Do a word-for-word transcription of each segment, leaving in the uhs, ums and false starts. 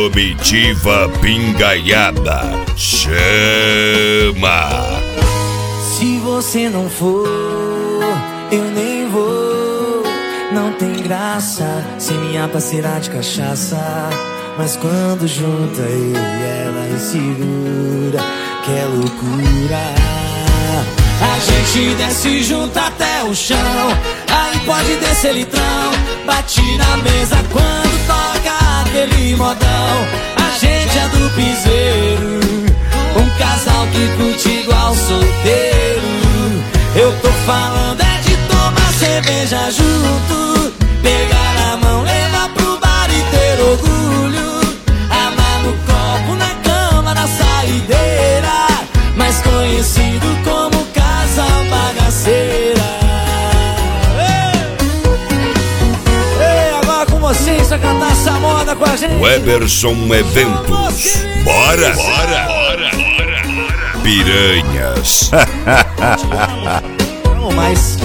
Comitiva Pingaiada chama. Se você não for, eu nem vou. Não tem graça sem minha parceira de cachaça. Mas quando junta eu e ela e segura, que é loucura. A gente desce junto até o chão, aí pode descer litrão. Bate na mesa quando toca aquele modão. A gente é do piseiro, um casal que curte igual solteiro. Eu tô falando é de tomar cerveja junto, pegar na mão, levar pro bar e ter orgulho. Amar no copo, na cama, na saideira, mais conhecido como casal bagaceira. Ei, Ei agora com vocês, a cantar essa moda com a gente. Weberson Eventos. Bora! Bora! Bora! Bora! Piranhas. Não, mas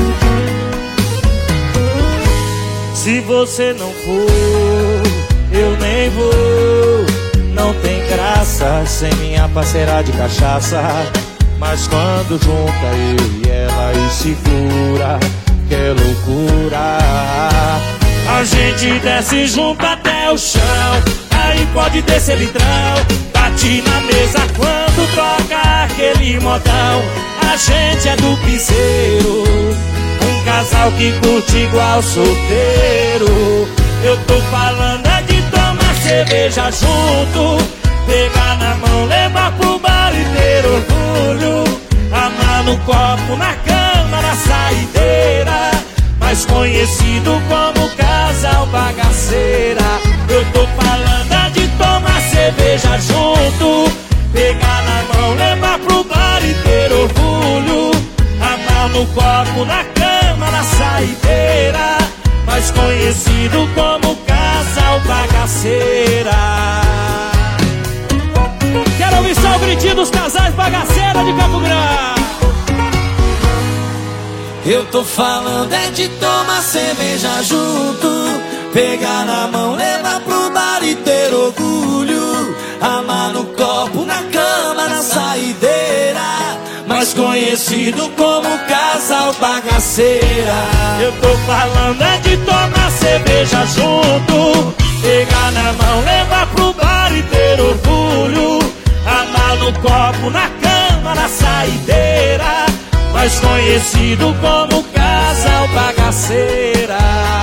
se você não for, eu nem vou. Não tem graça sem minha parceira de cachaça. Mas quando junta eu e ela e segura, que é loucura. A gente desce junto até o chão, aí pode descer litrão. Bate na mesa quando toca aquele modão. A gente é do piseiro, um casal que curte igual solteiro. Eu tô falando é de tomar cerveja junto, pegar na mão, levar pro bar e ter orgulho. Amar no copo, na cama, na saideira, mais conhecido como casal bagaceira. Eu tô falando é de tomar cerveja junto, pegar na mão, levar pro bar e ter orgulho. Amar no copo, na cama, na saideira, mais conhecido como casal bagaceira. Quero ouvir só o gritinho dos casais bagaceira de Campo Grande. Eu tô falando é de tomar cerveja junto, pegar na mão, levar pro bar e ter orgulho. Amar no copo, na cama, na saideira, mais conhecido como casal bagaceira. Eu tô falando é de tomar cerveja junto, pegar na mão, levar pro bar e ter orgulho. Amar no copo, na cama, na saideira, mais conhecido como casal bagaceira.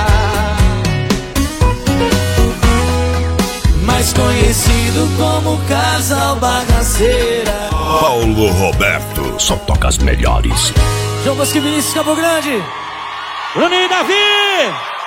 Mais conhecido como casal bagaceira. Paulo Roberto, só toca as melhores. João Bosco e Vinícius Campo Grande. Bruninho e Davi.